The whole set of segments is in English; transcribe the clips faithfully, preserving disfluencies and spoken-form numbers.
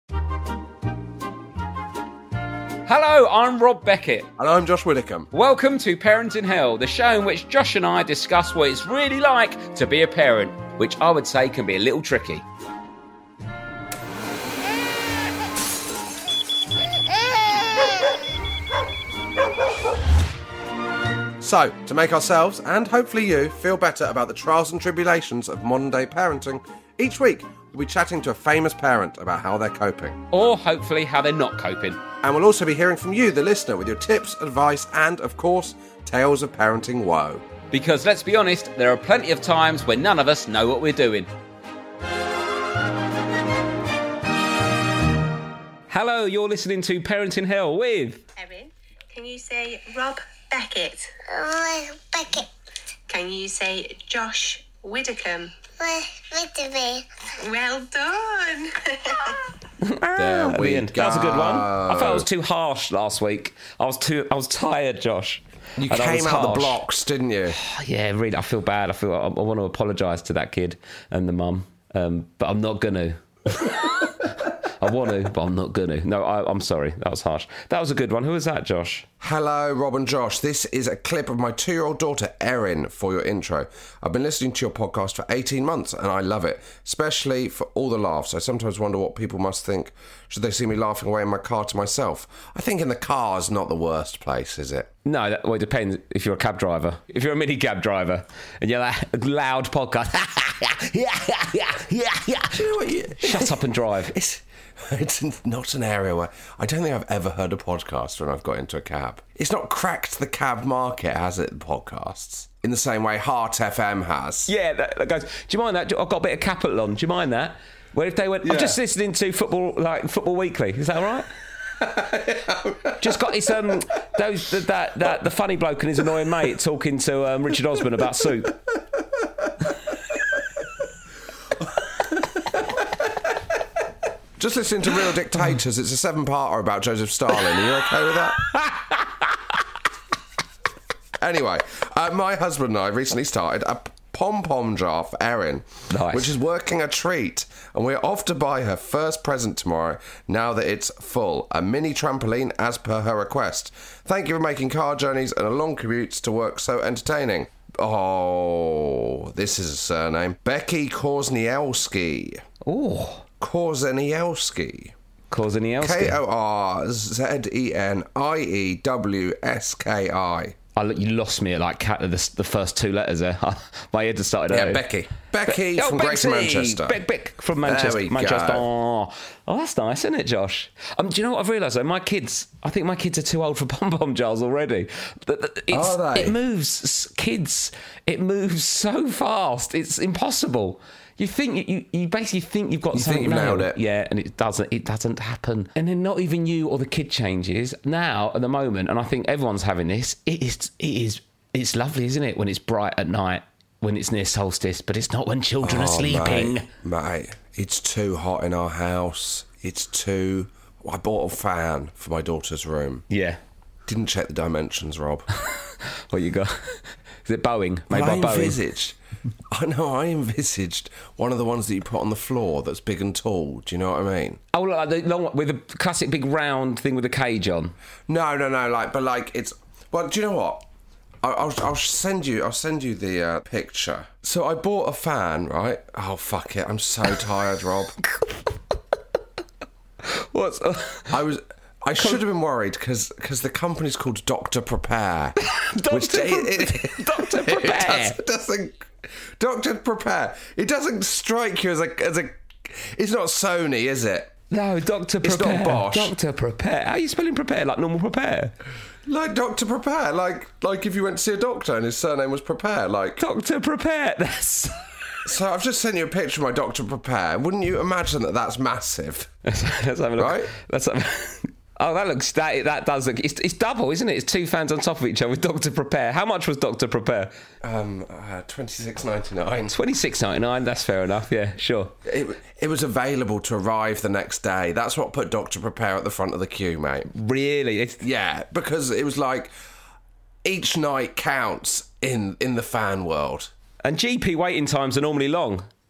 Hello, I'm Rob Beckett. And I'm Josh Widdicombe. Welcome to Parent in Hell, the show in which Josh and I discuss what it's really like to be a parent, which I would say can be a little tricky. So, to make ourselves, and hopefully you, feel better about the trials and tribulations of modern-day parenting, each week we'll be chatting to a famous parent about how they're coping. Or hopefully how they're not coping. And we'll also be hearing from you, the listener, with your tips, advice, and, of course, tales of parenting woe. Because, let's be honest, there are plenty of times when none of us know what we're doing. Hello, you're listening to Parent in Hell with... Erin, can you say Rob Beckett? Rob Beckett. Can you say Josh Widdicombe? Widdicombe. Well done. There we go. That was a good one. I felt I was too harsh last week. I was too. I was tired, Josh. You And I was came out the harsh. blocks, didn't you? Yeah, really. I feel bad. I feel. I, I want to apologise to that kid and the mum, um, but I'm not gonna. I want to, but I'm not gonna. No, I, I'm sorry. That was harsh. That was a good one. Who was that, Josh? Hello, Rob and Josh. This is a clip of my two-year-old daughter, Erin, for your intro. I've been listening to your podcast for eighteen months, and I love it, especially for all the laughs. I sometimes wonder what people must think should they see me laughing away in my car to myself. I think in the car is not the worst place, is it? No, that, well, it depends if you're a cab driver. If you're a mini cab driver and you're that loud podcast, yeah, yeah, yeah, yeah. Do you know what you... Shut up and drive. It's... It's not an area where... I don't think I've ever heard a podcast when I've got into a cab. It's not cracked the cab market, has it, the podcasts? In the same way Heart F M has. Yeah, that, that goes, do you mind that? I've got a bit of capital on. Do you mind that? Where if they went, Yeah. I'm just listening to football, like Football Weekly. Is that all right? Just got his, um, those, that, that, that, the funny bloke and his annoying mate talking to um, Richard Osman about soup. Just listening to Real Dictators. It's a seven-parter about Joseph Stalin. Are you okay with that? Anyway, uh, my husband and I recently started a pom-pom jar for Erin, Nice. which is working a treat. And we're off to buy her first present tomorrow, now that it's full. A mini trampoline as per her request. Thank you for making car journeys and a long commutes to work so entertaining. Oh, this is a surname. Becky Korzenielski. Oh, Korzenielski. Korzenielski. K O R Z E N I E W S K I. I, you lost me at like cat, the, the first two letters there. My head just started Yeah, hurting. Becky. Becky Be- oh, from Bexy! Greater Manchester. Beck, Beck from Manchester. we Manchester. go. Oh. oh, that's nice, isn't it, Josh? Um, do you know what I've realised though? My kids, I think my kids are too old for pom pom jars already. Th- th- It's, Are they? It moves, kids. It moves so fast. It's impossible. You think you, you basically think you've got You something think you've nailed it. Yeah, and it doesn't. It doesn't happen. And then not even you or the kid changes now at the moment. And I think everyone's having this. It is. It is. It's lovely, isn't it, when it's bright at night, when it's near solstice, but it's not when children are Oh, sleeping. Mate, mate, it's too hot in our house. It's too... I bought a fan for my daughter's room. Yeah. Didn't check the dimensions, Rob. What you got? Is it Boeing? Made But I by Boeing. envisaged... I know, I envisaged one of the ones that you put on the floor that's big and tall. Do you know what I mean? Oh, like the long one with the classic big round thing with a cage on. No, no, no. Like, but like it's. Well, do you know what? I- I'll I'll send you I'll send you the uh, picture. So I bought a fan, right? Oh fuck it! I'm so tired, Rob. What's? I was. I should have been worried because the company's called Doctor Prepare. Doctor Pre- Doctor It Prepare. does, it doesn't. Doctor Prepare. It doesn't strike you as a as a. It's not Sony, is it? No, Doctor It's Prepare. not Bosch. Doctor Prepare. How are you spelling prepare? Like normal prepare? Like Doctor Prepare, like like if you went to see a doctor and his surname was Prepare, like. Doctor Prepare. That's. So I've just sent you a picture of my Doctor Prepare. Wouldn't you imagine that that's massive? Let's, let's have a look. Right? Let's have. Oh, that looks that that does look. It's, it's double, isn't it? It's two fans on top of each other with Doctor Prepare. How much was Doctor Prepare? Um, uh, twenty six ninety nine. Twenty six ninety nine. That's fair enough. Yeah, sure. It it was available to arrive the next day. That's what put Doctor Prepare at the front of the queue, mate. Really? It's, Yeah, because it was like each night counts in in the fan world. and G P waiting times are normally long.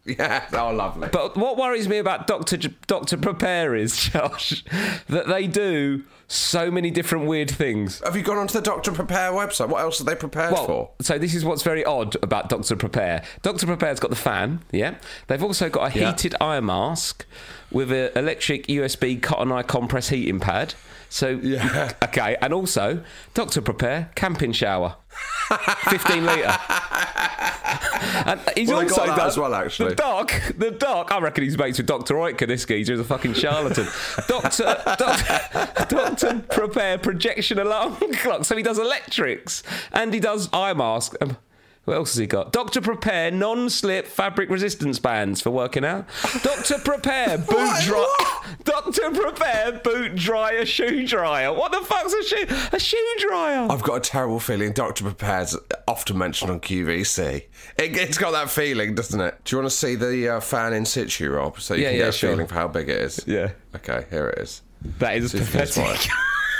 Yeah, oh, lovely. But what worries me about Doctor J- Doctor Prepare is, Josh, that they do so many different weird things. Have you gone onto the Doctor Prepare website? What else are they prepared Well, for? so this is what's very odd about Doctor Prepare. Doctor Prepare's got the fan, yeah. They've also got a Yeah. heated eye mask with an electric U S B cotton eye compress heating pad. So, Yeah. okay, and also Doctor Prepare camping shower, fifteen litre. And he's Well, they also got that done as well, actually. The doc, the doc. I reckon he's mates with Doctor Oetker. This geezer is a fucking charlatan. Doctor, Doctor, Doctor Prepare projection alarm clock. So he does electrics and he does eye mask. Um, What else has he got? Doctor Prepare non-slip fabric resistance bands for working out. Doctor Prepare boot What? dry. What? Doctor Prepare boot dryer shoe dryer. What the fuck's a shoe? A shoe dryer. I've got a terrible feeling Doctor Prepare's often mentioned on Q V C. It, it's got that feeling, doesn't it? Do you want to see the uh, fan in situ, Rob? So you Yeah, can yeah, get a sure. feeling for how big it is. Yeah. Okay, here it is. That is See if you can spot pathetic. it.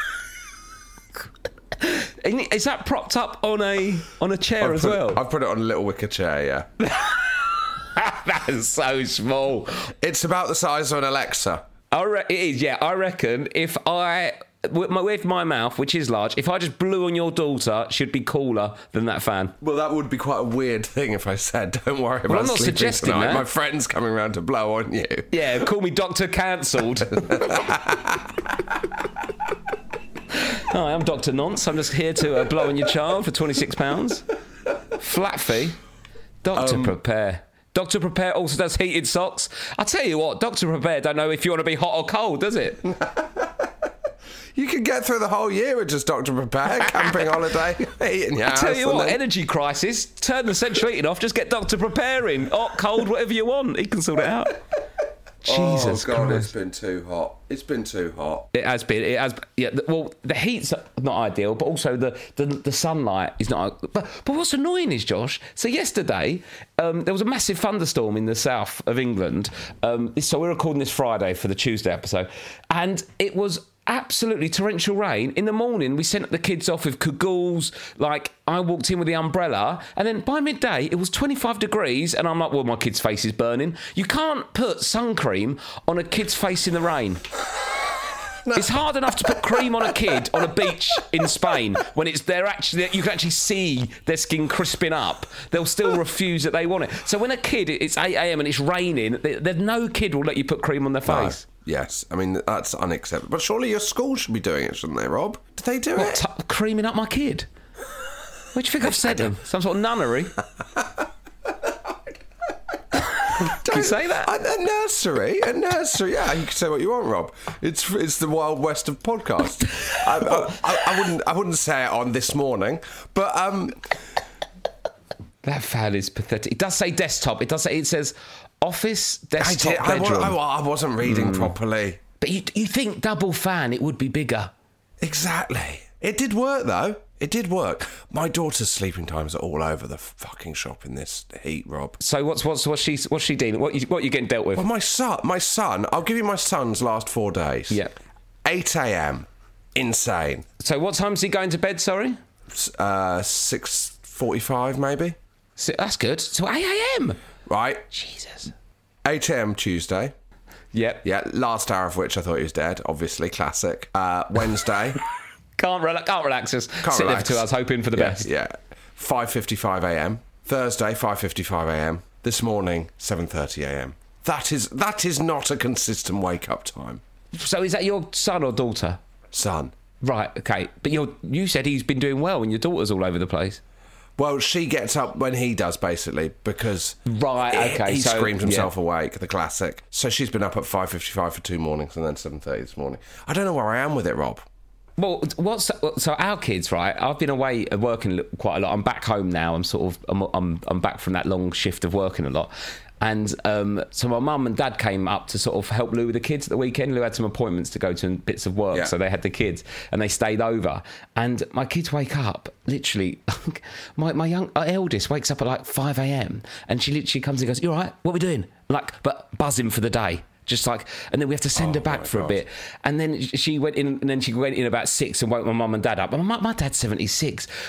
Is that propped up on a on a chair I've as put, well? I've put it on a little wicker chair, yeah. That is so small. It's about the size of an Alexa. I re- it is, yeah. I reckon if I, with my, with my mouth, which is large, if I just blew on your daughter, she'd be cooler than that fan. Well, that would be quite a weird thing if I said, don't worry about I'm not sleeping suggesting tonight. that. My friend's coming round to blow on you. Yeah, call me Doctor Cancelled. Hi, I'm Doctor Nonce. I'm just here to uh, blow on your child for twenty-six pounds. Flat fee. Doctor Um, Prepare. Doctor Prepare also does heated socks. I tell you what, Doctor Prepare don't know if you want to be hot or cold, does it? You could get through the whole year with just Doctor Prepare, camping holiday, eating your I tell house you and what, then- energy crisis. Turn the central heating off. Just get Doctor Prepare in. Hot, cold, whatever you want. He can sort it out. Jesus oh, God, Christ. it's been too hot. It's been too hot. It has been. It has. Yeah. the- Well, the heat's not ideal, but also the the, the sunlight is not. But but what's annoying is, Josh. So yesterday, um, there was a massive thunderstorm in the south of England. Um, so we're recording this Friday for the Tuesday episode, and it was absolutely torrential rain. In the morning, we sent the kids off with cagoules. Like, I walked in with the umbrella, and then by midday, it was twenty-five degrees, and I'm like, well, my kid's face is burning. You can't put sun cream on a kid's face in the rain. It's hard enough to put cream on a kid on a beach in Spain when it's they're actually you can actually see their skin crisping up. They'll still refuse that they want it. So when a kid, it's eight a.m. and it's raining, there- there's no kid will let you put cream on their No. face. Yes, I mean, that's unacceptable. But surely your school should be doing it, shouldn't they, Rob? Do they do What, it? t- creaming up my kid? What do you think I've said? Them? Some sort of nunnery? Can you say that? A, a nursery, a nursery. Yeah, you can say what you want, Rob. It's it's the Wild West of podcasts. I, I, I, I wouldn't I wouldn't say it on This Morning, but um, That fan is pathetic. It does say desktop. It does say it says office I desktop did. I, wa- bedroom. I, wa- I wasn't reading properly. But you you think double fan? It would be bigger. Exactly. It did work though. It did work. My daughter's sleeping times are all over the fucking shop in this heat, Rob. So what's what's what's she what's she dealing? What you, what you getting dealt with? Well, my son, my son. I'll give you my son's last four days. Yeah. eight a.m. Insane. So what time's he going to bed? Sorry, Uh, six forty-five maybe. so that's good. So eight a.m. Right. Jesus. eight a.m. Tuesday. Yep. Yeah, last hour of which I thought he was dead. Obviously, classic. Uh, Wednesday. Can't relax. Can't relax. Just Can't sit relax. there for two hours, hoping for the yeah, best. Yeah. five fifty-five a.m. Thursday, five fifty-five a.m. This morning, seven thirty a.m. That is that is not a consistent wake up time. So is that your son or daughter? Son. Right. Okay. But you you said he's been doing well, and your daughter's all over the place. Well, she gets up when he does, basically, because Right, he- okay, he so, screams himself yeah. awake, the classic. So she's been up at five fifty-five for two mornings and then seven thirty this morning. I don't know where I am with it, Rob. Well, what's so our kids, right? I've been away working quite a lot. I'm back home now. I'm sort of I'm I'm, I'm back from that long shift of working a lot. And um, so my mum and dad came up to sort of help Lou with the kids at the weekend. Lou had some appointments to go to and bits of work, Yeah. so they had the kids and they stayed over. And my kids wake up literally. my my young uh, eldest wakes up at like five a.m. and she literally comes and goes, "You all right? What are we doing?" Like, but buzzing for the day. Just like, and then we have to send Oh her back my for God. a bit. And then she went in, and then she went in about six and woke my mum and dad up. And my, my dad's seventy-six.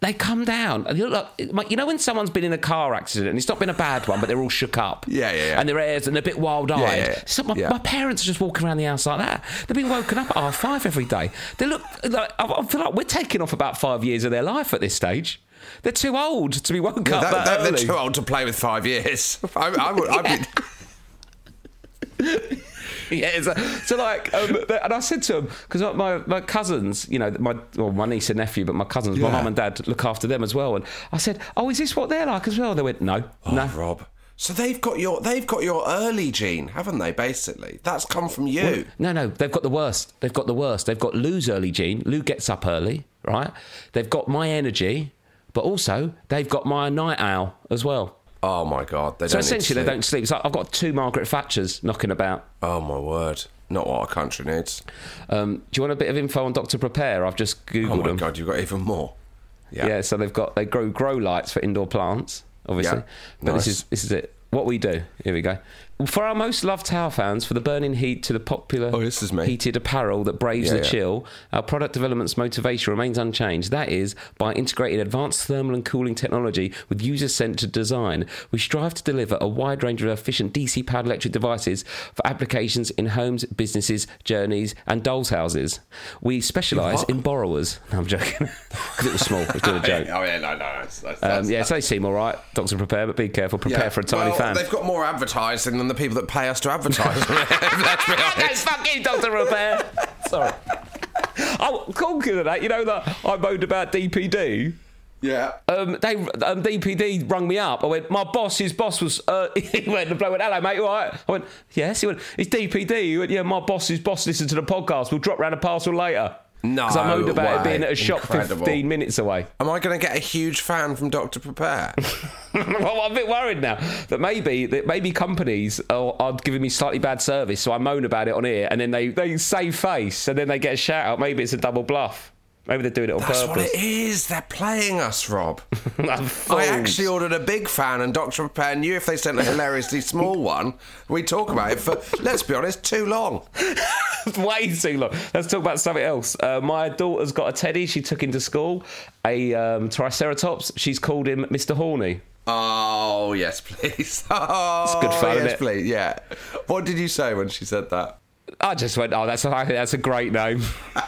They come down and you look like, you know when someone's been in a car accident and it's not been a bad one, but they're all shook up. Yeah, yeah, yeah. And their ears and they're a bit wild-eyed. Yeah, yeah, yeah. So my, Yeah. my parents are just walking around the house like that. They've been woken up at half five every day. They look like, I feel like we're taking off about five years of their life at this stage. They're too old to be woken Yeah, up that, that that, early. they're too old to play with five years. I, I would, I'd be... Yeah, so, so like, um, and I said to them, because my, my cousins, you know, my well, my niece and nephew, but my cousins, my Yeah. mum and dad look after them as well. And I said, oh, is this what they're like as well? They went, no, Oh, no. Rob. So they've got your they've got your early gene, haven't they? Basically, that's come from you. No, no, they've got the worst. They've got the worst. They've got Lou's early gene. Lou gets up early, right? They've got my energy, but also they've got my night owl as well. Oh my God! They So don't. essentially, need they to don't sleep. So I've got two Margaret Thatchers knocking about. Oh my word! Not what our country needs. Um, do you want a bit of info on Doctor Prepare? I've just googled Oh my them. God! You've got even more. Yeah. Yeah, so they've got they grow grow lights for indoor plants, obviously. Yeah, But nice. this is this is it. What we do. Here we go. For our most loved tower fans, for the burning heat to the popular Oh, this is me. heated apparel that braves Yeah, the yeah. chill, our product development's motivation remains unchanged. That is, by integrating advanced thermal and cooling technology with user-centered design, we strive to deliver a wide range of efficient D C-powered electric devices for applications in homes, businesses, journeys, and dolls' houses. We specialise What? in borrowers. No, I'm joking. Because it was small. I was doing a joke. Oh yeah, no, no. That's, that's, Um, that's, yeah, so they seem all right. Doctor Prepare, but be careful. Prepare yeah. for a tiny well, fan. They've got more advertising than the people that pay us to advertise. Let's be Hey, honest. fuck you, Doctor Prepare. Sorry. Oh, talking of that, you know that I moaned about D P D? Yeah. Um, they um, D P D rung me up. I went, my boss, his boss was. Uh, he went, the bloke went, hello, mate, you all right? I went, yes. He went, it's D P D. He went, yeah, my boss's boss listened to the podcast. We'll drop round a parcel later. No Because I moaned about it way. being at a shop Incredible. fifteen minutes away. Am I going to get a huge fan from Doctor Prepare? Well, I'm a bit worried now that maybe that maybe companies are, are giving me slightly bad service, so I moan about it on here, and then they, they save face, and then they get a shout out. Maybe it's a double bluff. Maybe they're doing it on That's what purpose. it is. They're playing us, Rob. I'm I fools. actually ordered a big fan, and Doctor Prepare knew if they sent a hilariously small one, we'd talk about it for, let's be honest, too long. Way too long. Let's talk about something else. Uh, my daughter's got a teddy. She took into school a um, Triceratops. She's called him Mister Horny. Oh, yes, please. Oh, It's good fun, yes, isn't it? please. Yeah. What did you say when she said that? I just went, oh, that's a, I think that's a great name.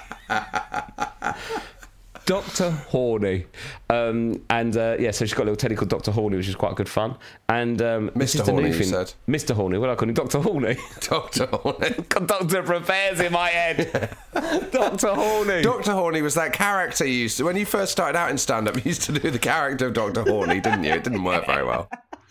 Doctor Horny. Um, and uh, yeah, so she's got a little teddy called Doctor Horny, which is quite good fun. And um, this Mister is the new Horny, you thing. said? Mister Horny. What do I call him? Doctor Horny. Doctor Horny. Got Doctor Prepares in my head. Doctor Horny. Doctor Horny was that character you used to, when you first started out in stand-up, you used to do the character of Doctor Horny, didn't you? It didn't work very well.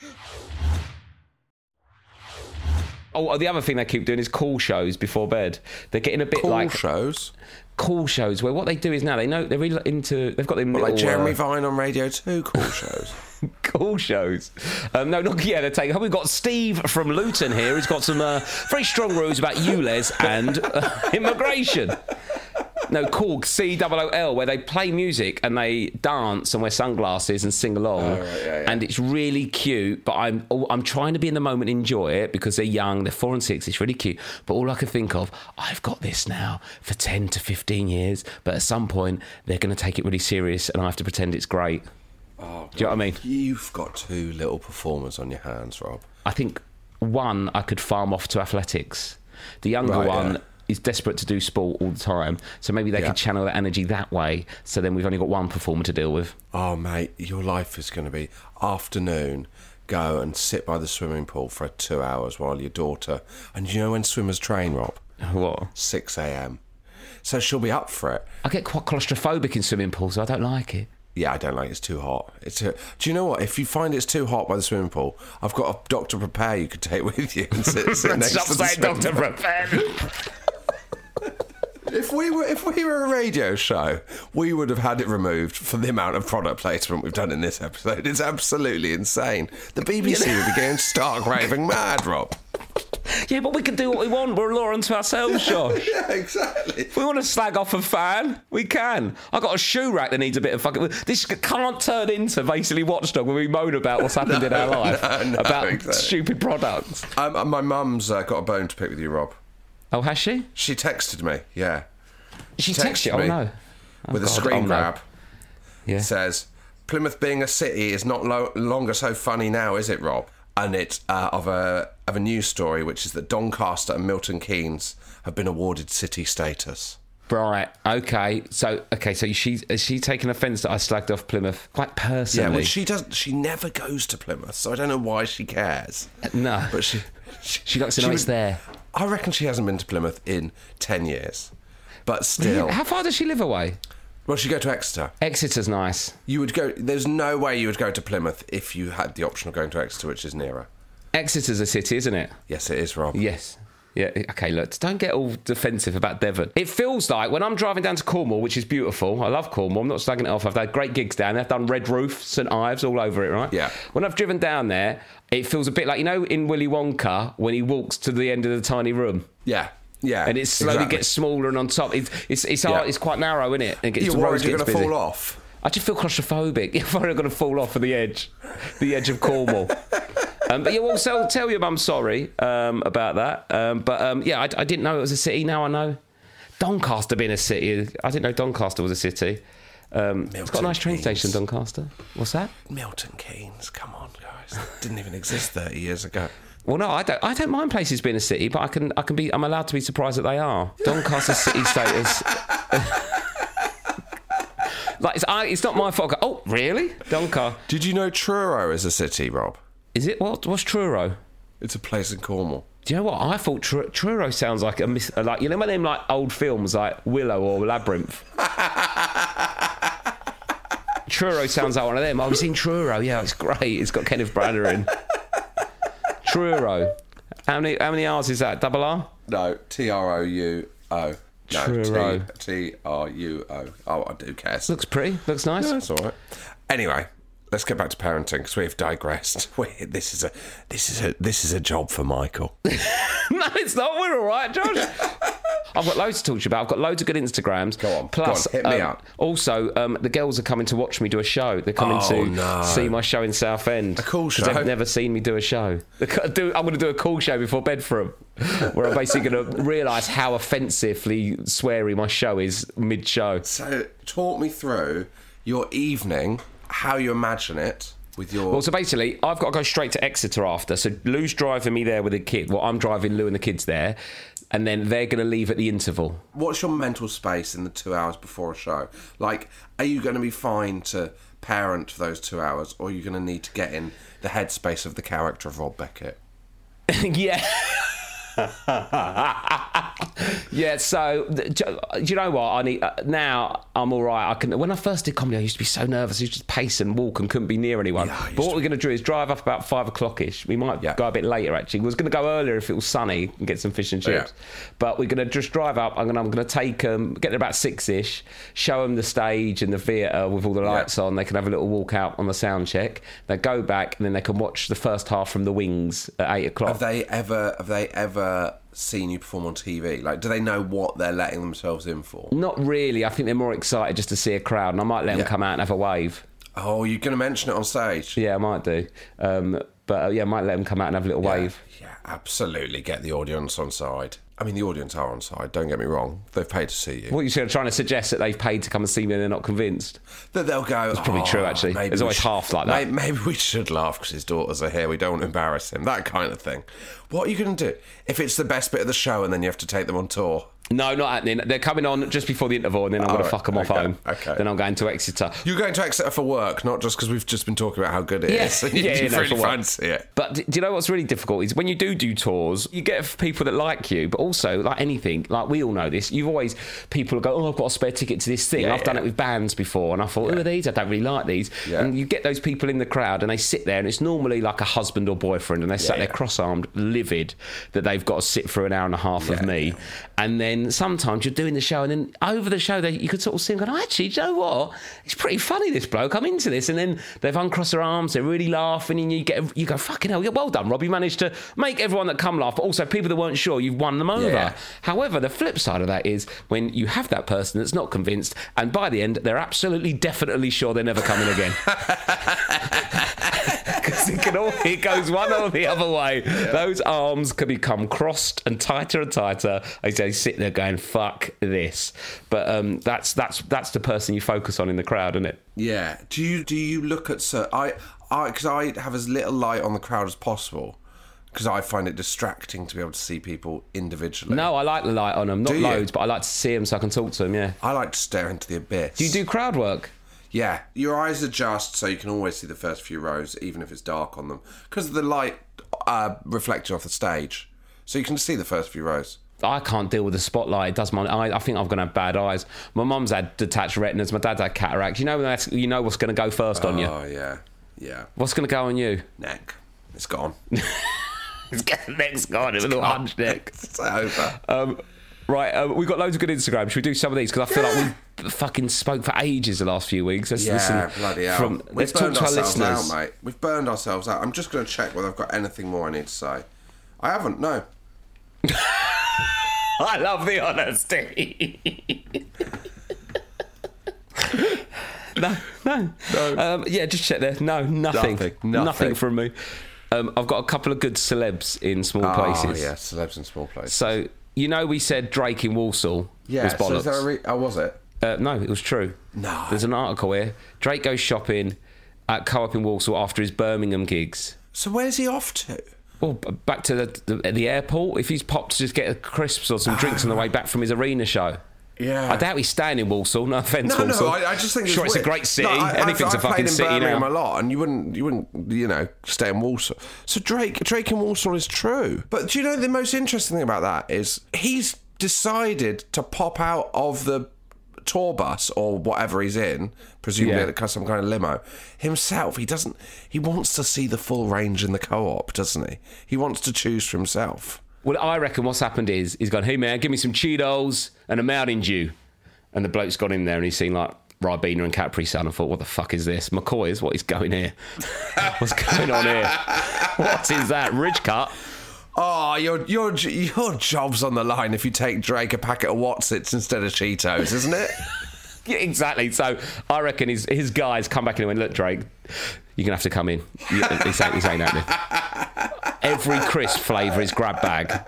Oh, the other thing they keep doing is call shows before bed. They're getting a bit Cool like shows. call shows where what they do is now they know they're really into. They've got them Well, little like Jeremy uh, Vine on Radio two cool shows. call shows. Um, no, not yeah. They're taking. We've got Steve from Luton here. He's got some uh, very strong rules about U L E Z and uh, immigration. No, call C O O L, where they play music and they dance and wear sunglasses and sing along, Oh, right, yeah, yeah. and it's really cute. But I'm oh, I'm trying to be in the moment, and enjoy it because they're young, they're four and six. It's really cute. But all I can think of, I've got this now for ten to fifteen years. But at some point, they're going to take it really serious, and I have to pretend it's great. Oh, Do you know what I mean? You've got two little performers on your hands, Rob. I think one I could farm off to athletics. The younger Right, one yeah. is desperate to do sport all the time, so maybe they Yeah. could channel that energy that way. So then we've only got one performer to deal with. Oh, mate, your life is going to be afternoon. Go and sit by the swimming pool for two hours while your daughter. And you know when swimmers train, Rob? What? six a.m. So she'll be up for it. I get quite claustrophobic in swimming pools, so I don't like it. Yeah, I don't like it. It's too hot. It's too... Do you know what? If you find it's too hot by the swimming pool, I've got a Doctor Prepare you could take with you and sit, sit next Stop to the saying swimming Doctor pool. Prepare. If we were if we were a radio show, we would have had it removed for the amount of product placement we've done in this episode. It's absolutely insane. The B B C would be going stark raving mad, Rob. Yeah, but we can do what we want. We're a law unto ourselves, Josh. Yeah, exactly. If we want to slag off a fan, we can. I got a shoe rack that needs a bit of fucking. This can't turn into basically Watchdog when we moan about what's happened in our life no, no, about exactly. stupid products. Um, my mum's uh, got a bone to pick with you, Rob. Oh, has she? She texted me, yeah. She Texted texted you? Oh me no. with a God, screen oh, no. grab. Yeah. Says, Plymouth being a city is not lo- longer so funny now, is it, Rob? And it's uh, of a of a news story, which is that Doncaster and Milton Keynes have been awarded city status. Right. Okay. So okay. So she is she taking offence that I slagged off Plymouth quite personally? Yeah. Well, she does. She never goes to Plymouth, so I don't know why she cares. No. But she she, She likes to know she it's would- there. I reckon she hasn't been to Plymouth in ten years, but still. How far does she live away? Well, she'd go to Exeter. Exeter's nice. You would go. There's no way you would go to Plymouth if you had the option of going to Exeter, which is nearer. Exeter's a city, isn't it? Yes, it is, Rob. Yes. Yeah, okay, look, don't get all defensive about Devon. It feels like when I'm driving down to Cornwall, which is beautiful, I love Cornwall, I'm not slagging it off, I've had great gigs down there, I've done Red Roof, St Ives, all over it, right? Yeah. When I've driven down there, it feels a bit like, you know, in Willy Wonka, when he walks to the end of the tiny room. Yeah, yeah. And it slowly exactly. gets smaller and on top, it's it's it's, hard, Yeah. it's quite narrow, isn't it? And it gets, You're the road worried you're gets going to busy. fall off. I just feel claustrophobic. You're worried I'm going to fall off of the edge, the edge of Cornwall. Um, but yeah, well, so tell your mum sorry um, about that. Um, but um, yeah, I, I didn't know it was a city. Now I know. Doncaster being a city. I didn't know Doncaster was a city. Um, it's got a nice train Keynes. station, Doncaster. What's that? Milton Keynes, come on, guys. Didn't even exist thirty years ago. Well, no, I don't. I don't mind places being a city, but I can. I can be. I'm allowed to be surprised that they are. Doncaster city status. Like it's, I, it's not my fault. I go, oh, really? Doncaster. Did you know Truro is a city, Rob? Is it? What? What's Truro? It's a place in Cornwall. Do you know what? I thought Tr- Truro sounds like a mis- like you know one of them like old films like Willow or Labyrinth. Truro sounds like one of them. I've seen Truro. Yeah, it's great. It's got Kenneth Branagh in. Truro. How many? How many R's is that? Double R? No, T R O U O. No, Truro. T T R U O. Oh, I do care. Looks pretty. Looks nice. No, that's all right. Anyway, let's get back to parenting because we've digressed. We, this is a this is a this is a job for Michael. No, it's not. We're all right, Josh. I've got loads to talk to you about. I've got loads of good Instagrams. Go on, Plus, go on, hit me um, up. Also, um, the girls are coming to watch me do a show. They're coming Oh, to no. see my show in Southend. A cool 'cause show? They've never seen me do a show. They're gonna do- I'm going to do a cool show before bed for them, where I'm basically going to realise how offensively sweary my show is mid-show. So, talk me through your evening, how you imagine it with your. Well, so basically, I've got to go straight to Exeter after. So Lou's driving me there with the kid. Well, I'm driving Lou and the kids there. And then they're going to leave at the interval. What's your mental space in the two hours before a show? Like, are you going to be fine to parent for those two hours, or are you going to need to get in the headspace of the character of Rob Beckett? Yeah. Yeah, so th- do you know what I need uh, now? I'm all right. I can. When I first did comedy, I used to be so nervous. I used to just pace and walk and couldn't be near anyone. Yeah, I used but what to- we're going to do is drive up about five o'clock ish. We might Yeah. go a bit later. Actually, we was going to go earlier if it was sunny and get some fish and chips. Yeah. But we're going to just drive up. I'm going. I'm going to take them. Get there about six ish. Show them the stage and the theatre with all the lights on. They can have a little walk out on the sound check. They go back and then they can watch the first half from The Wings at eight o'clock. Have they ever? Have they ever seen you perform on T V? Like, do they know what they're letting themselves in for? Not really. I think they're more excited just to see a crowd, and I might let Yeah. them come out and have a wave. Oh, you're going to mention it on stage? Yeah, I might do. Um, but uh, yeah, I might let them come out and have a little wave. Yeah, absolutely. Get the audience on side. I mean, the audience are on side. Don't get me wrong. They've paid to see you. What are you sort of trying to suggest that they've paid to come and see me and they're not convinced? That they'll go. It's probably true, actually. There's always half like that. Maybe, maybe we should laugh because his daughters are here. We don't want to embarrass him. That kind of thing. What are you going to do if it's the best bit of the show and then you have to take them on tour? No, not happening. They're coming on just before the interval, and then I'm going to Alright, fuck them off okay, home. okay. Then I'm going to Exeter. You're going to Exeter for work, not just because we've just been talking about how good it Yeah, is. yeah, you yeah, no, really for work. fancy it. But do you know what's really difficult is when you do do tours, you get people that like you, but also like anything, like we all know this. You've always people go, oh, I've got a spare ticket to this thing. Yeah, I've done yeah. it with bands before, and I thought, who are these? I don't really like these. Yeah. And you get those people in the crowd, and they sit there, and it's normally like a husband or boyfriend, and they sat yeah. there cross-armed, livid that they've got to sit through an hour and a half of Yeah, me. yeah. And then sometimes you're doing the show, and then over the show, they, you could sort of see them going, oh, actually, do you know what? It's pretty funny, this bloke. I'm into this. And then they've uncrossed their arms, they're really laughing, and you get you go, fucking hell, yeah, well done, Rob. You managed to make everyone that come laugh, but also people that weren't sure, you've won them over. Yeah. However, the flip side of that is when you have that person that's not convinced, and by the end, they're absolutely, definitely sure they're never coming again. because it can all it goes one or the other way. Yeah. Those arms can become crossed and tighter and tighter as they sit there going, "Fuck this." But um, that's that's that's the person you focus on in the crowd, isn't it? Yeah. Do you do you look at Sir? I I because I have as little light on the crowd as possible. Because I find it distracting to be able to see people individually. No, I like the light on them. Not loads, but I like to see them so I can talk to them, yeah. I like to stare into the abyss. Do you do crowd work? Yeah. Your eyes adjust so you can always see the first few rows, even if it's dark on them. Because of the light uh, reflecting off the stage. So you can see the first few rows. I can't deal with the spotlight. It does my. I, I think I'm going to have bad eyes. My mum's had detached retinas. My dad's had cataracts. You know, that's, you know what's going to go first oh, on you. Oh, yeah. Yeah. What's going to go on you? Neck. It's gone. Neck's gone. It was a little hunch neck. It's over. Um, right, um, we've got loads of good Instagram. Should we do some of these? Because I feel like we've fucking spoke for ages the last few weeks. Let's yeah, listen bloody hell. From, We've let's burned talk to our ourselves listeners. out, mate. We've burned ourselves out. I'm just going to check whether I've got anything more I need to say. I haven't, no. I love the honesty. no, no. no. Um, yeah, just check there. No, nothing. Nothing. Nothing, nothing from me. Um, I've got a couple of good celebs in small oh, places. Oh, yeah, celebs in small places. So, you know we said Drake in Walsall yeah, was bollocks. So is there a re- oh, was it? Uh, no, it was true. No. There's an article here. Drake goes shopping at Co-op in Walsall after his Birmingham gigs. So where's he off to? Well, back to the, the, the airport. If he's popped to just get a crisps or some drinks on the way back from his arena show. Yeah. I doubt he's staying in Walsall. No offence, no, Walsall. No, I, I just think it's sure, weird. It's a great city. No, I, Anything's I've, a fucking I've city played in now. Birmingham a lot, and you wouldn't, you wouldn't, you know, stay in Walsall. So Drake, Drake in Walsall is true. But do you know the most interesting thing about that is he's decided to pop out of the tour bus or whatever he's in, presumably yeah. some kind of limo, himself. He doesn't. He wants to see the full range in the Co-op, doesn't he? He wants to choose for himself. Well, I reckon what's happened is he's gone, "Hey man, give me some Cheetos and a Mountain Dew," and the bloke's gone in there and he's seen like Ribena and Capri Sun and thought, "What the fuck is this? McCoy's? What is going here? What's going on here? What is that? Ridge Cut?" Oh, your your your job's on the line if you take Drake a packet of Watsits instead of Cheetos, isn't it? Yeah, exactly. So I reckon his his guys come back in and went, "Look, Drake, you're gonna have to come in. He's saying, he's saying that. Every crisp flavour is grab bag."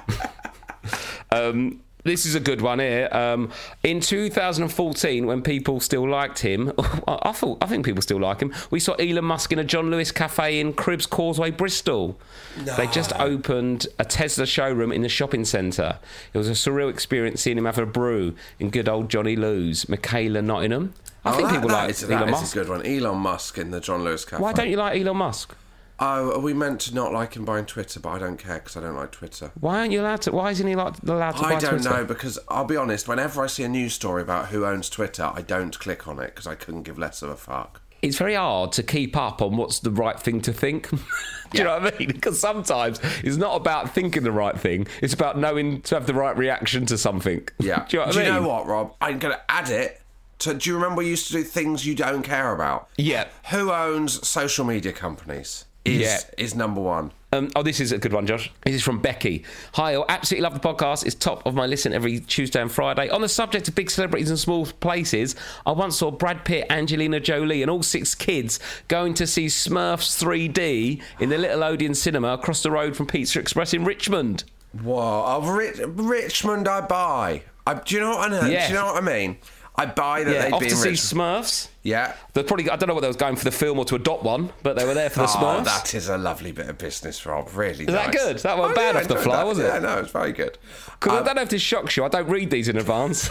um, this is a good one here. Um, in two thousand fourteen, when people still liked him, I thought I think people still like him. We saw Elon Musk in a John Lewis cafe in Cribbs Causeway, Bristol. No. They just opened a Tesla showroom in the shopping centre. It was a surreal experience seeing him have a brew in good old Johnny Lou's, Michaela Nottingham. I oh, think that, people that like is, Elon that Musk. Is a good one. Elon Musk in the John Lewis cafe. Why don't you like Elon Musk? Oh, are we meant to not like him buying Twitter? But I don't care because I don't like Twitter. Why aren't you allowed to? Why isn't he like, allowed to buy Twitter? I don't know, because I'll be honest, whenever I see a news story about who owns Twitter, I don't click on it because I couldn't give less of a fuck. It's very hard to keep up on what's the right thing to think. Do yeah. you know what I mean? Because sometimes it's not about thinking the right thing. It's about knowing to have the right reaction to something. Yeah. do you know what do I mean? you know what, Rob? I'm going to add it to... Do you remember we used to do things you don't care about? Yeah. Who owns social media companies? Is, yeah. is number one. Um, oh, this is a good one, Josh. This is from Becky. "Hi, I absolutely love the podcast. It's top of my listen every Tuesday and Friday. On the subject of big celebrities and small places, I once saw Brad Pitt, Angelina Jolie and all six kids going to see Smurfs three D in the Little Odeon Cinema across the road from Pizza Express in Richmond." Whoa. Oh, Rich, Richmond I buy. I, do you know what I mean? Yeah. Do you know what I mean? I buy that yeah, they'd off be to in see Richmond. Smurfs. Yeah. They're probably, I don't know what they was going for the film or to adopt one, but they were there for the oh, Smurfs. that is a lovely bit of business, Rob. Really Is nice. that good? That wasn't oh, bad yeah, off the I fly, that. was it? Yeah, no, it's very good. Because Um, I don't know if this shocks you. I don't read these in advance.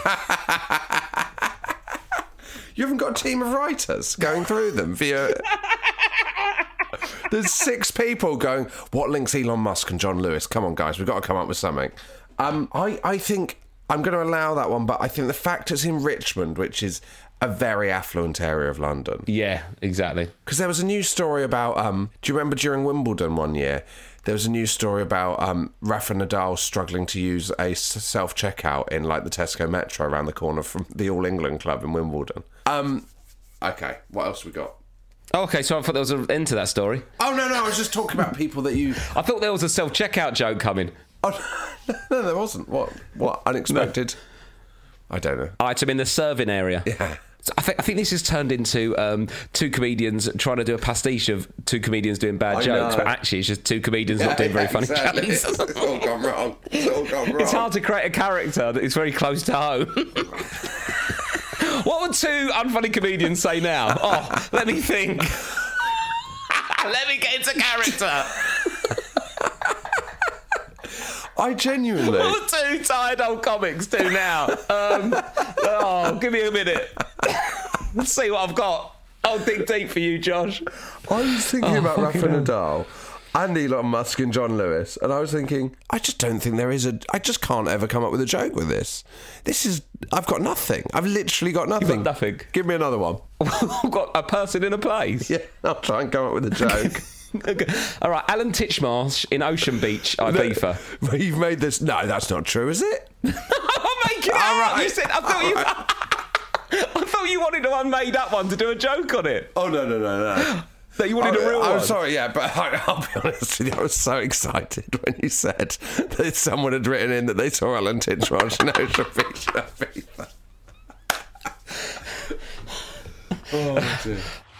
You haven't got a team of writers going through them via... There's six people going, what links Elon Musk and John Lewis? Come on, guys, we've got to come up with something. Um, I, I think I'm going to allow that one, but I think the fact it's in Richmond, which is a very affluent area of London. Yeah, exactly. Because there was a news story about... Um, do you remember during Wimbledon one year, there was a news story about um, Rafa Nadal struggling to use a self-checkout in like the Tesco Metro around the corner from the All England club in Wimbledon. Um, okay, what else we got? Oh, okay, so I thought there was an end to that story. Oh, no, no, I was just talking about people that you... I thought there was a self-checkout joke coming. Oh, no, there wasn't. What? What? Unexpected? No. I don't know. Item in the serving area. Yeah. I think I think this has turned into um, two comedians trying to do a pastiche of two comedians doing bad I jokes, know. but actually it's just two comedians not doing very funny exactly. jokes. It's all gone wrong. It's all gone wrong. It's hard to create a character that is very close to home. What would two unfunny comedians say now? Oh, let me think. Let me get into character. I genuinely... What would two tired old comics do now? Um, oh, give me a minute. Let's see what I've got. I'll dig deep for you, Josh. I was thinking Oh, about Rafa fucking hell. Nadal and Elon Musk and John Lewis, and I was thinking, I just don't think there is a... I just can't ever come up with a joke with this. This is... I've got nothing. I've literally got nothing. got nothing? Give me another one. I've got a person in a place. Yeah, I'll try and come up with a joke. Okay. All right, Alan Titchmarsh in Ocean Beach, Ibiza. No, you've made this... No, that's not true, is it? I'm making it All up. right. You said I thought All you. right. I thought you wanted a made up one to do a joke on it. Oh, no, no, no, no. That you wanted I, a real I'm one. sorry, yeah, but I, I'll be honest with you, I was so excited when you said that someone had written in that they saw Alan Titchmarsh in Ocean Beach, Ibiza. Oh, dear.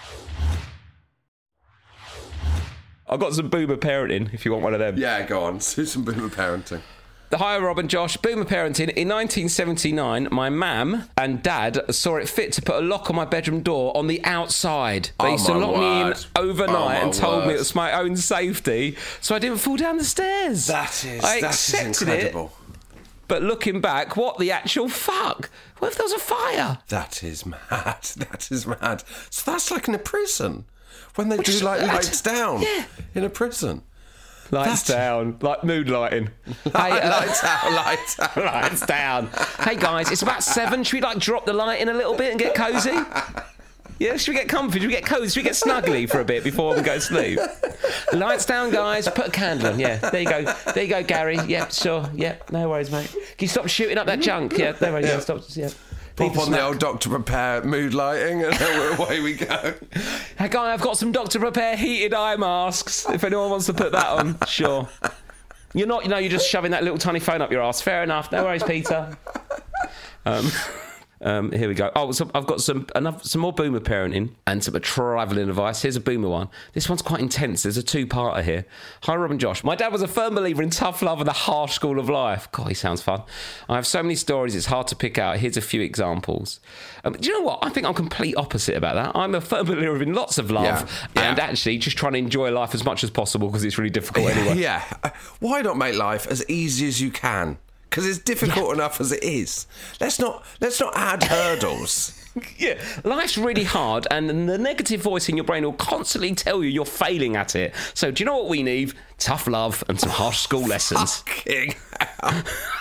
I've got some boomer parenting if you want one of them. Yeah, go on. Do some boomer parenting. Hi, Rob and Josh. Boomer parenting. In nineteen seventy-nine, my mam and dad saw it fit to put a lock on my bedroom door on the outside. They Oh, used to my lock me in word. overnight Oh, my and told me word. it was my own safety, so I didn't fall down the stairs. That is, I that is accepted incredible. it, but looking back, what the actual fuck? What if there was a fire? That is mad. That is mad. So that's like in a prison. When they do Which- like that- lights down yeah. in a prison. Lights That's- down, like mood lighting. Hey, uh, lights out, lights out. lights down. Hey guys, it's about seven. Should we like drop the light in a little bit and get cosy? Yeah, should we get comfy? Should we get cozy? Should we get snuggly for a bit before we go to sleep? Lights down, guys. Put a candle on. Yeah, there you go. There you go, Gary. Yep, sure. Yep, no worries, mate. Can you stop shooting up that junk? Yeah, there we go. Yeah. Stop. Yeah. Pop Leave on the smack. old Doctor Prepare mood lighting and then away we go. Hey, guy, I've got some Doctor Prepare heated eye masks. If anyone wants to put that on, sure. You're not, you know, you're just shoving that little tiny phone up your arse. Fair enough. No worries, Peter. Um, um, here we go. Oh, so I've got some enough, some more boomer parenting and some travelling advice. Here's a boomer one. This one's quite intense. There's a two-parter here. Hi, Rob and Josh. My dad was a firm believer in tough love and the harsh school of life. God, he sounds fun. I have so many stories, it's hard to pick out. Here's a few examples. Um, do you know what? I think I'm complete opposite about that. I'm a firm believer in lots of love Yeah, yeah. and actually just trying to enjoy life as much as possible because it's really difficult anyway. Yeah. Why not make life as easy as you can? Because it's difficult enough as it is. Let's not let's not add hurdles. Yeah, life's really hard, and the negative voice in your brain will constantly tell you you're failing at it. So, do you know what we need? Tough love and some harsh school lessons. Fucking hell.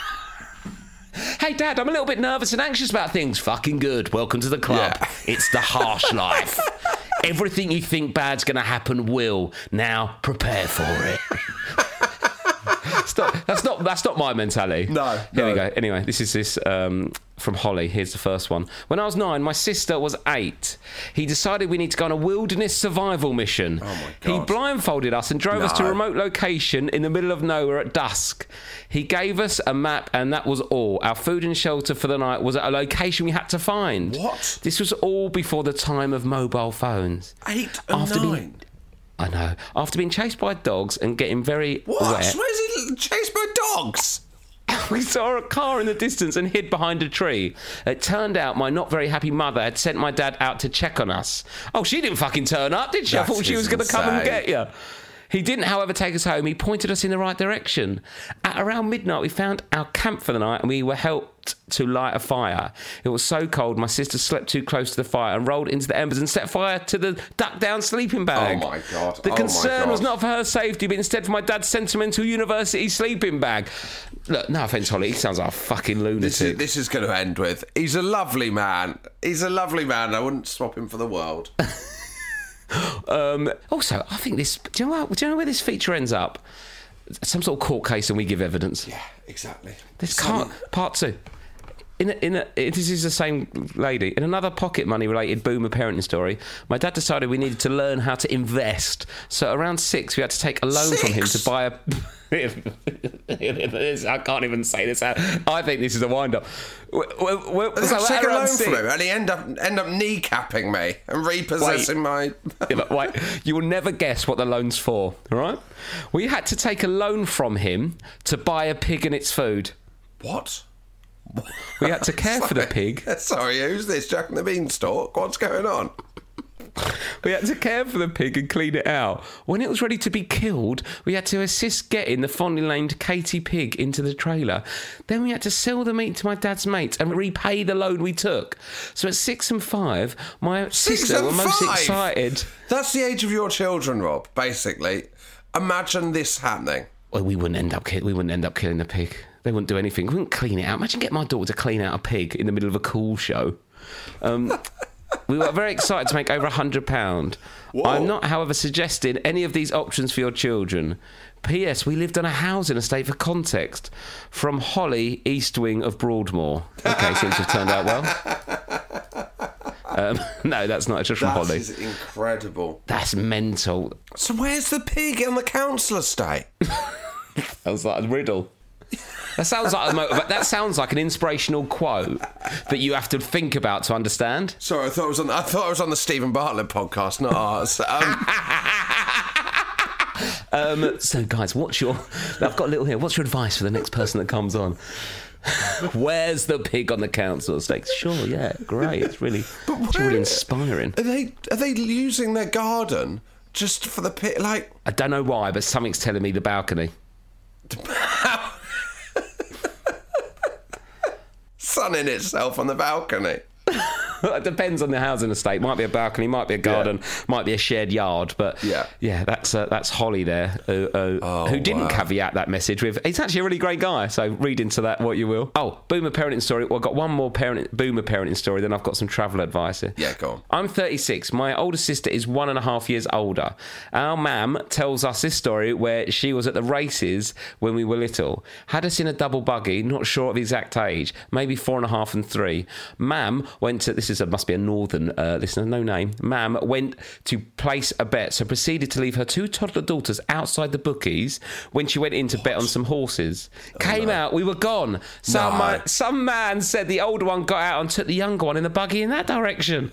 Hey, Dad, I'm a little bit nervous and anxious about things. Fucking good. Welcome to the club. Yeah. It's the harsh life. Everything you think bad's going to happen will. Now, prepare for it. Stop. That's not that's not my mentality. No, Here we no. go. Anyway, this is this um, from Holly. Here's the first one. When I was nine, my sister was eight. He decided we need to go on a wilderness survival mission. Oh, my He God. blindfolded us and drove us to a No. remote location in the middle of nowhere at dusk. He gave us a map and that was all. Our food and shelter for the night was at a location we had to find. What? This was all before the time of mobile phones. Eight and After being- nine. I know. After being chased by dogs and getting very What? wet, Where's he chased by dogs? we saw a car in the distance and hid behind a tree. It turned out my not very happy mother had sent my dad out to check on us. Oh, she didn't fucking turn up, did she? I That thought she is was going to come and insane. get you. He didn't, however, take us home. He pointed us in the right direction. At around midnight, we found our camp for the night and we were helped to light a fire. It was so cold, my sister slept too close to the fire and rolled into the embers and set fire to the duck-down sleeping bag. Oh, my God. The Oh, my concern was God. not for her safety, but instead for my dad's sentimental university sleeping bag. Look, no offence, Holly, he sounds like a fucking This lunatic. is, this is going to end with, he's a lovely man. He's a lovely man. I wouldn't swap him for the world. Um, also, I think this. Do you know what, do you know where this feature ends up? Some sort of court case, and we give evidence. Yeah, exactly. This can't. Part two. In a, in a, this is the same lady. In another pocket money related boomer parenting story, my dad decided we needed to learn how to invest. So around six, we had to take a loan Six? from him to buy a. I can't even say this out. I think this is a wind up. So take a loan from him, and he end up end up kneecapping me and repossessing my. Yeah, but wait, you will never guess what the loan's for. All right, we had to take a loan from him to buy a pig and its food. What? We had to care for the Sorry. pig. Sorry, who's this? Jack and the Beanstalk? What's going on? We had to care for the pig and clean it out. When it was ready to be killed, we had to assist getting the fondly named Katie Pig into the trailer. Then we had to sell the meat to my dad's mates and repay the loan we took. So at six and five, my Six sister and were most five? excited. That's the age of your children, Rob. Basically, imagine this happening. Well, we wouldn't end up ki- we wouldn't end up killing the pig. They wouldn't do anything. We wouldn't clean it out. Imagine getting my daughter to clean out a pig in the middle of a cool show. Um, we were very excited to make over a hundred pound. I'm not, however, suggesting any of these options for your children. P S. We lived on a housing estate for context. From Holly, East Wing of Broadmoor. Okay, seems to have turned out well. Um, no, that's not. It's just from That Holly. is incredible. That's mental. So where's the pig on the council estate? That was like a riddle. That sounds like a motiv- that sounds like an inspirational quote that you have to think about to understand. Sorry, I thought it was on. I thought it was on the Stephen Bartlett podcast, not ours. Um, Um, so, guys, what's your? I've got a little here. What's your advice for the next person that comes on? Where's the pig on the council estate? Sure, yeah, great. It's really, it's really inspiring. Are they are they using their garden just for the pig? Like, I don't know why, but something's telling me the balcony. sunning itself on the balcony. It depends on the housing estate. Might be a balcony, might be a garden, Yeah. might be a shared yard. But Yeah. yeah, that's uh, that's Holly there, uh, uh, Oh, who didn't wow. caveat that message with. He's actually a really great guy. So read into that what you will. Oh, boomer parenting story. Well, I've got one more parent boomer parenting story. Then I've got some travel advice here. Yeah, go on. I'm thirty-six. My older sister is one and a half years older. Our mam tells us this story where she was at the races when we were little. Had us in a double buggy, not sure of the exact age, maybe four and a half and three. Mam went to, this is a, must be a northern uh, listener, no name. Mam went to place a bet, so proceeded to leave her two toddler daughters outside the bookies when she went in to bet on some horses. Came out, we were gone. Some, No. uh, some man said the older one got out and took the younger one in the buggy in that direction.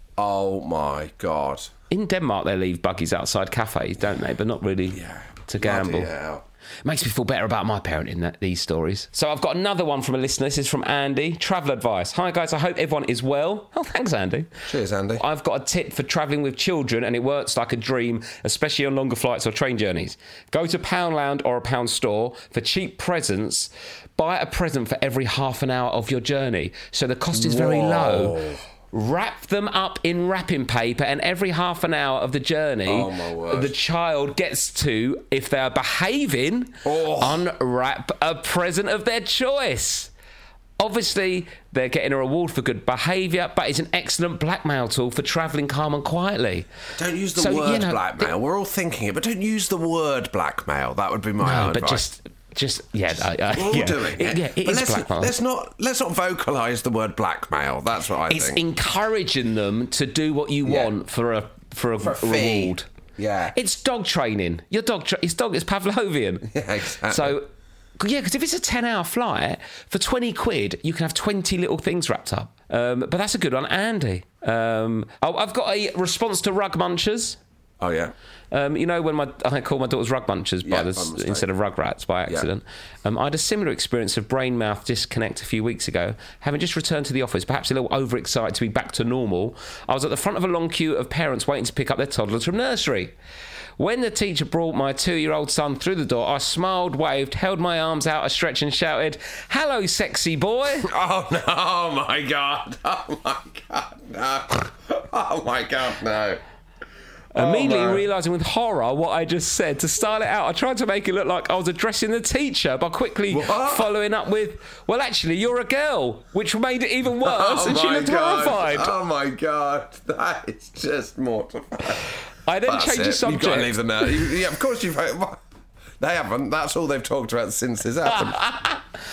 Oh my God. In Denmark, they leave buggies outside cafes, don't they? But not really to gamble. Bloody hell. Makes me feel better about my parenting, that, these stories. So I've got another one from a listener. This is from Andy. Travel advice. Hi, guys. I hope everyone is well. Oh, thanks, Andy. Cheers, Andy. I've got a tip for travelling with children, and it works like a dream, especially on longer flights or train journeys. Go to Poundland or a Pound store for cheap presents. Buy a present for every half an hour of your journey. So the cost is very Whoa. low. Wrap them up in wrapping paper, and every half an hour of the journey, Oh, my word. the child gets to, if they are behaving, Oh. unwrap a present of their choice. Obviously, they're getting a reward for good behaviour, but it's an excellent blackmail tool for travelling calm and quietly. Don't use the So, word you know, blackmail. We're all thinking it, but don't use the word blackmail. That would be my No, own but advice. just, just yeah, uh, uh, We're all yeah. doing it. Yeah, it but is let's, blackmail. let's not let's not vocalise the word blackmail. That's what I It's think. encouraging them to do what you Yeah. want for a for a, For a fee. reward. Yeah. It's dog training. Your dog, tra- it's dog. It's Pavlovian. Yeah, exactly. So, yeah, because if it's a ten-hour flight for twenty quid, you can have twenty little things wrapped up. Um, but that's a good one, Andy. Um, oh, I've got a response to Rug Munchers. Oh yeah. Um, you know when my I call my daughters Rug Munchers by Yeah, the, by mistake. instead of Rugrats by accident. Um, I had a similar experience of brain mouth disconnect a few weeks ago. Having just returned to the office, perhaps a little overexcited to be back to normal, I was at the front of a long queue of parents waiting to pick up their toddlers from nursery. When the teacher brought my two-year-old son through the door, I smiled, waved, held my arms out a stretch and shouted, "Hello, sexy boy." Oh no! Oh my God! Oh my God! No! Oh my God! No! Immediately no. realising with horror what I just said, to style it out, I tried to make it look like I was addressing the teacher by quickly What? following up with, "Well, actually, you're a girl," which made it even worse, Oh and she my looked God. horrified. Oh my God! That is just mortifying. I then That's changed it. the subject. You've got to leave them there. You- Yeah, of course you've. They haven't. That's all they've talked about since this happened.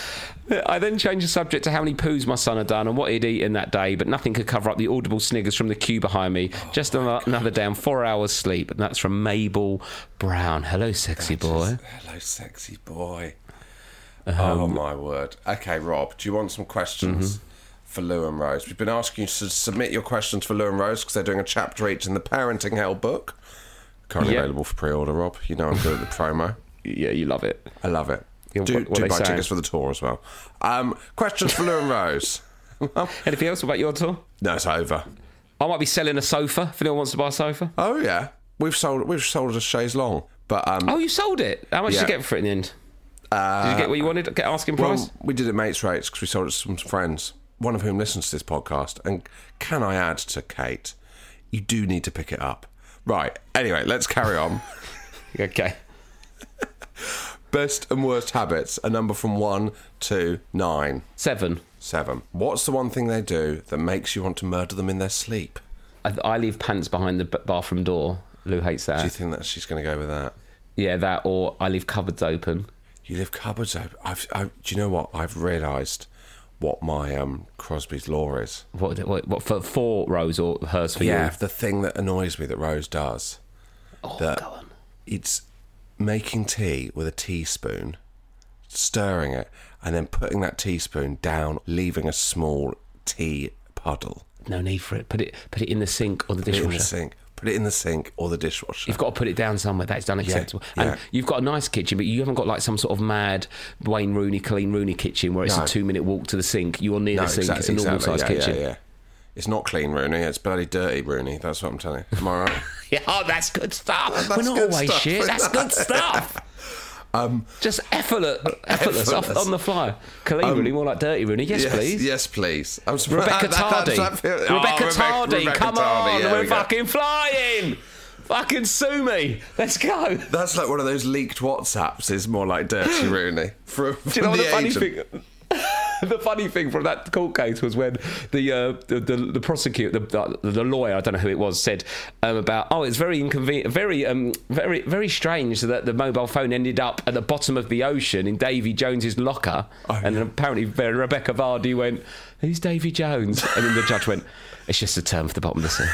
I then changed the subject to how many poos my son had done and what he'd eaten that day, but nothing could cover up the audible sniggers from the queue behind me. Just another, another down four hours sleep. And that's from Mabel Brown. Hello, sexy boy. Hello, sexy boy. Um, oh, my word. Okay, Rob, do you want some questions Mm-hmm. for Lou and Rose? We've been asking you to submit your questions for Lou and Rose because they're doing a chapter each in the Parenting Hell book. Currently Yep. available for pre-order, Rob. You know I'm good at the promo. Yeah, you love it. I love it. Yeah, do what- what do they buy saying? tickets for the tour as well. Um, questions for Lou and Rose. Anything else about your tour? No, it's over. I might be selling a sofa if anyone wants to buy a sofa. Oh yeah, we've sold we've sold a chaise longue, but um, Oh, you sold it. How much Yeah. did you get for it in the end? uh, Did you get what you wanted? Get asking price? well, we did it mates rates because we sold it to some friends, one of whom listens to this podcast. And can I add to Kate, you do need to pick it up. Right. Anyway, let's carry on. Okay. Best and worst habits, a number from one to nine. Seven. Seven. What's the one thing they do that makes you want to murder them in their sleep? I, I leave pants behind the b- bathroom door. Lou hates that. Do you think that she's going to go with that? Yeah, that, or I leave cupboards open. You leave cupboards open. I've, I, do you know what? I've realised what my um, Crosby's law is. What, what, what for, for Rose or hers for Yeah, you? the thing that annoys me that Rose does. Oh, that go on. It's making tea with a teaspoon, stirring it, and then putting that teaspoon down, leaving a small tea puddle. No need for it. Put it put it in the sink or the Put it in dishwasher. the sink. Put it in the sink or the dishwasher. You've got to put it down somewhere. That's unacceptable. Yeah, yeah. And you've got a nice kitchen, but you haven't got like some sort of mad Wayne Rooney, Colleen Rooney kitchen where it's No. a two-minute walk to the sink. You're near no, the sink. exactly, it's a normal-sized exactly. yeah, kitchen. Yeah, yeah. It's not clean, Rooney. It's bloody dirty, Rooney. That's what I'm telling you. Am I right? Yeah, oh, that's good stuff. That's We're not good always stuff. shit. That's good stuff. Um, Just effortless, effortless, off, effortless. on the fly. Colleen Rooney, more like dirty Rooney. Yes, yes, please. yes, please. I'm surprised. Rebecca that- that- Tardy. that feel- Rebecca Oh, Rebecca- Tardy, Rebecca come Tardy, on. yeah, We're we go. fucking flying. Fucking sue me. Let's go. That's like one of those leaked WhatsApps. Is more like dirty Rooney from, from Do you know what the the funny agent. thing? The funny thing from that court case was when the uh, the, the the prosecutor, the, the the lawyer, I don't know who it was, said um, about oh, it's very inconvenient, very um, very very strange that the mobile phone ended up at the bottom of the ocean in Davy Jones's locker, Oh, and yeah. then apparently Rebecca Vardy went, "Who's Davy Jones?" And then the judge went, "It's just a term for the bottom of the sea."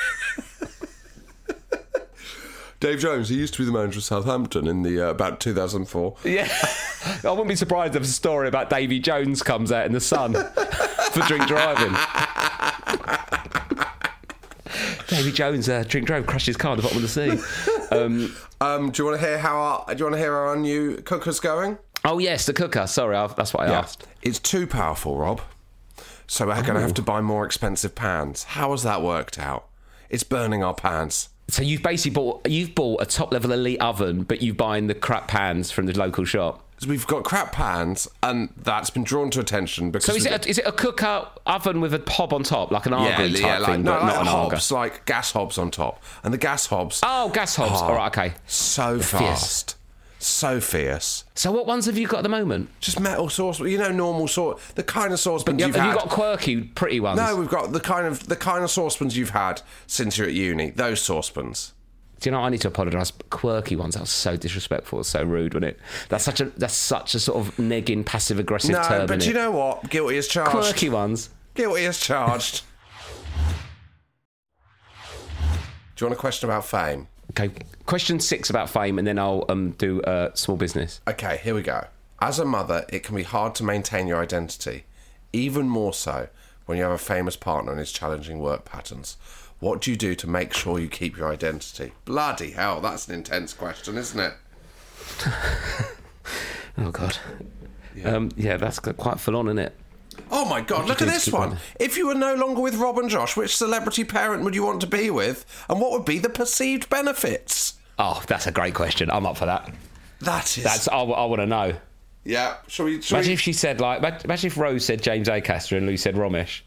Dave Jones, he used to be the manager of Southampton in the uh, about two thousand four. Yeah, I wouldn't be surprised if a story about Davy Jones comes out in the Sun for drink driving. Davy Jones, uh, drink drove, crashed his car at the bottom of the sea. Um, Um, do you want to hear how our, do you want to hear how our new cooker's going? oh yes, the cooker. Sorry, I, that's what I asked. It's too powerful, Rob. So we're going to have to buy more expensive pans. How has that worked out? It's burning our pans. So you've basically bought you've bought a top level elite oven, but you're buying the crap pans from the local shop. So we've got crap pans, and that's been drawn to attention because So is we've it a, is it a cooker oven with a hob on top, like an got- Argo yeah, type yeah, like, thing, no, but like not an Argo? hobs, like gas hobs on top, and the gas hobs. Oh, gas hobs. are All right, okay. So fierce. fast, so fierce. So what ones have you got at the moment? Just metal sauce, you know, normal sauce, the kind of saucepans Have you've have had. you got quirky, pretty ones? No, we've got the kind of the kind of saucepans you've had since you're at uni. Those saucepans. Do you know, I need to apologise. Quirky ones, that was so disrespectful, so rude, wasn't it? That's such a that's such a sort of negging, passive aggressive No, term. but innit? you know what? Guilty as charged. Quirky ones. Guilty as charged. Do you want a question about fame? Okay, question six about fame, and then I'll um, do uh, small business. Okay, here we go. As a mother, it can be hard to maintain your identity, even more so when you have a famous partner and his challenging work patterns. What do you do to make sure you keep your identity? Bloody hell, that's an intense question, isn't it? Oh God. Yeah, um, yeah that's quite full on, isn't it? Oh my God, look do at to this keep one. on? If you were no longer with Rob and Josh, which celebrity parent would you want to be with? And what would be the perceived benefits? Oh, that's a great question. I'm up for that. That is... That's I, I want to know. Yeah, shall we... Shall Imagine we... if she said like, imagine if Rose said James Acaster and Lou said Romesh.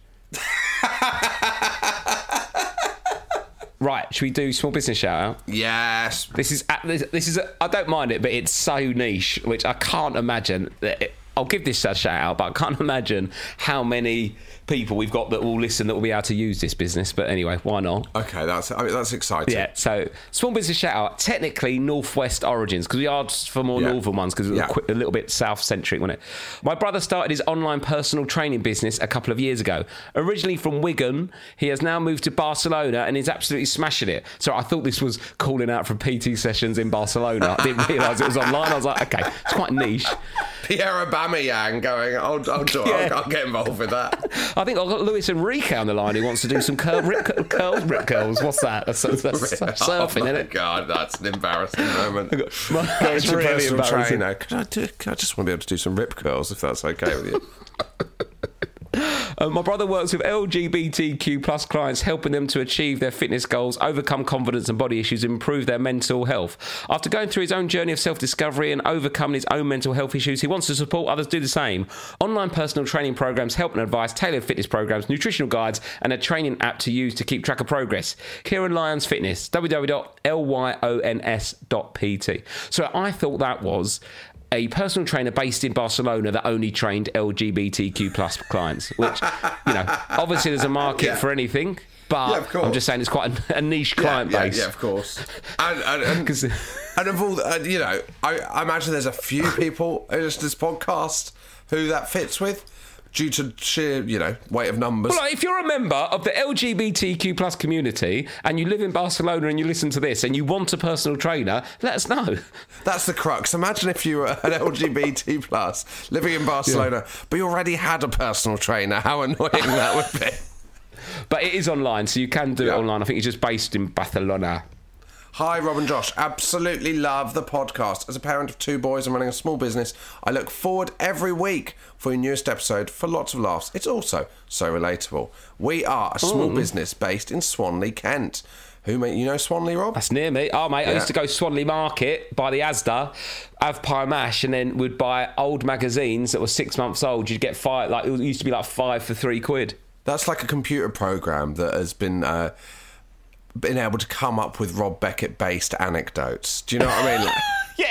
Right, should we do small business shout out? Yes. This is this, this is a, I don't mind it, but it's so niche, which I can't imagine that it, I'll give this a shout out, but I can't imagine how many people we've got that will listen that will be able to use this business. But anyway, why not? Okay, that's I mean, that's exciting. Yeah, so small business shout out, technically Northwest origins, because we asked for more Yeah. northern ones because it was Yeah. a, quick, a little bit South-centric, wasn't it? My brother started his online personal training business a couple of years ago. Originally from Wigan, he has now moved to Barcelona and is absolutely smashing it. So I thought this was calling out for P T sessions in Barcelona. I didn't realise it was online. I was like, okay, it's quite niche. Pierre Aubameyang going, I'll, I'll, do it. Yeah. I'll, I'll get involved with that. I think I've got Luis Enrique on the line who wants to do some curl, rip, curls, rip curls. What's that? That's, that's, that's surfing, oh my isn't it? God, that's an embarrassing moment. Going That's to really personal embarrassing. trainer. Could I, do, could I just want to be able to do some rip curls if that's okay with you? Uh, my brother works with L G B T Q plus clients, helping them to achieve their fitness goals, overcome confidence and body issues, and improve their mental health. After going through his own journey of self-discovery and overcoming his own mental health issues, he wants to support others do the same. Online personal training programs, help and advice, tailored fitness programs, nutritional guides, and a training app to use to keep track of progress. Kieran Lyons Fitness, w w w dot lyons dot p t. So I thought that was a personal trainer based in Barcelona that only trained L G B T Q plus clients, which, you know, obviously there's a market Yeah. for anything, but Yeah, of course. I'm just saying it's quite a, a niche client yeah, base. Yeah, of course. And, and, and, 'Cause- and of all, the, uh, you know, I, I imagine there's a few people in this this podcast who that fits with, due to sheer, you know, weight of numbers. Well, like, if you're a member of the L G B T Q plus community and you live in Barcelona and you listen to this and you want a personal trainer, let us know. That's the crux. Imagine if you were an L G B T plus living in Barcelona, but you already had a personal trainer. How annoying that would be. But it is online, so you can do Yeah. it online. I think it's just based in Barcelona. Hi, Rob and Josh. Absolutely love the podcast. As a parent of two boys and running a small business, I look forward every week for your newest episode for lots of laughs. It's also so relatable. We are a small Mm. business based in Swanley, Kent. Who, mate? You know Swanley, Rob? That's near me. Oh, mate, I Yeah. used to go Swanley Market, buy the Asda, have pie mash, and then we'd buy old magazines that were six months old. You'd get five, like, it used to be like five for three quid. That's like a computer program that has been uh, been able to come up with Rob Beckett-based anecdotes. Do you know what I mean? Like,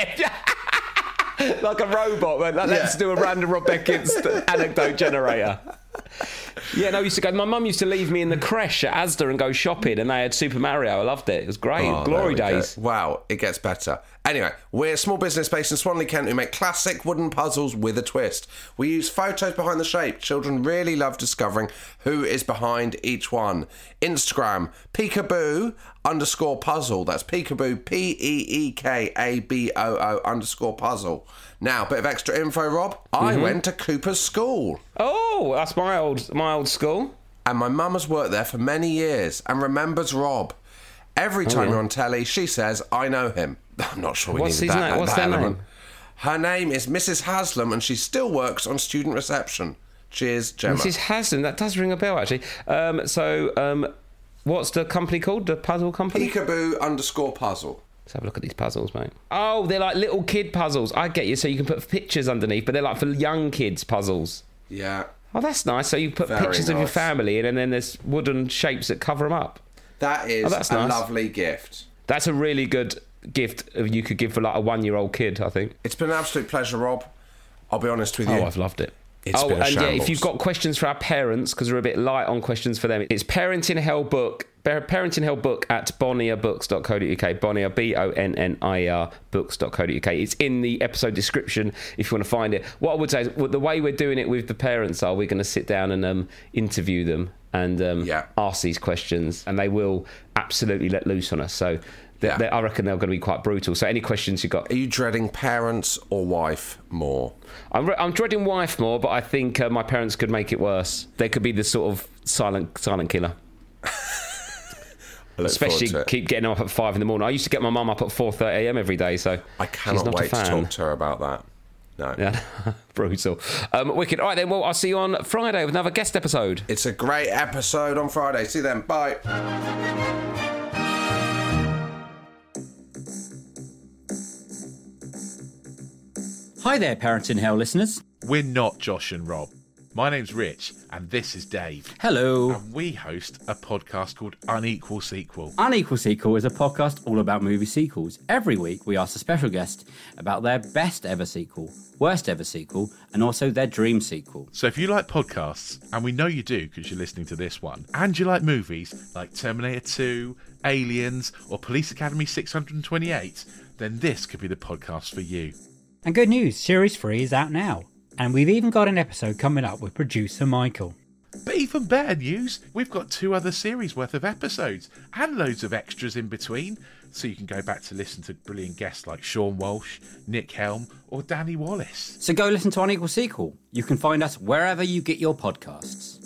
Yeah. Like a robot. Like, let's Yeah. do a random Rob Beckett's anecdote generator. Yeah, no, I used to go. My mum used to leave me in the creche at Asda and go shopping, and they had Super Mario. I loved it. It was great. Oh, Glory there we go. days. Wow, it gets better. Anyway, we're a small business based in Swanley, Kent, who make classic wooden puzzles with a twist. We use photos behind the shape. Children really love discovering who is behind each one. Instagram, peekaboo underscore puzzle. That's peekaboo, P E E K A B O O underscore puzzle. Now, bit of extra info, Rob. I Mm-hmm. went to Cooper's School. Oh, that's my old my old school. And my mum has worked there for many years and remembers Rob. Every time yeah. you're on telly, she says, I know him. I'm not sure we What's needed his that, name? What's that their element. name? Her name is Missus Haslam and she still works on student reception. Cheers, Gemma. Missus Haslam. That does ring a bell, actually. Um, so, um, what's the company called? The puzzle company? Peekaboo underscore puzzle. Let's have a look at these puzzles, mate. Oh, they're like little kid puzzles. I get you. So you can put pictures underneath, but they're like for young kids puzzles. Yeah. Oh, that's nice. So you put Very pictures of your nice. family in, and then there's wooden shapes that cover them up. That is Oh, that's a nice. lovely gift. That's a really good gift you could give for like a one-year-old kid, I think. It's been an absolute pleasture, Rob. I'll be honest with you. Oh, I've loved it. It's oh, been a and yeah, if shambles. you've got questions for our parents, because we're a bit light on questions for them, it's Parenting Hell Book, Parenting Hell Book at bonnier books dot co dot uk. Bonnier, B O N N I E R, books dot co dot uk. It's in the episode description if you want to find it. What I would say is, well, the way we're doing it with the parents are, we're going to sit down and um, interview them and um, Yeah. ask these questions, and they will absolutely let loose on us. So they, Yeah. they, I reckon they're going to be quite brutal. So any questions you got? Are you dreading parents or wife more? I'm, re- I'm dreading wife more, but I think uh, my parents could make it worse. They could be the sort of silent silent killer. I look Especially forward to it. keep getting up at five in the morning. I used to get my mum up at four thirty a.m. every day, so I she's cannot not wait a to fan. talk to her about that. No. Yeah, brutal. Um, wicked. All right, then. Well, I'll see you on Friday with another guest episode. It's a great episode on Friday. See you then. Bye. Hi there, Parenting Hell listeners. We're not Josh and Rob. My name's Rich, and this is Dave. Hello. And we host a podcast called Unequal Sequel. Unequal Sequel is a podcast all about movie sequels. Every week we ask a special guest about their best ever sequel, worst ever sequel, and also their dream sequel. So if you like podcasts, and we know you do because you're listening to this one, and you like movies like Terminator two, Aliens, or Police Academy six hundred twenty-eight, then this could be the podcast for you. And good news, Series three is out now. And we've even got an episode coming up with producer Michael. But even better news, we've got two other series worth of episodes and loads of extras in between, so you can go back to listen to brilliant guests like Sean Walsh, Nick Helm or Danny Wallace. So go listen to Unequal Sequel. You can find us wherever you get your podcasts.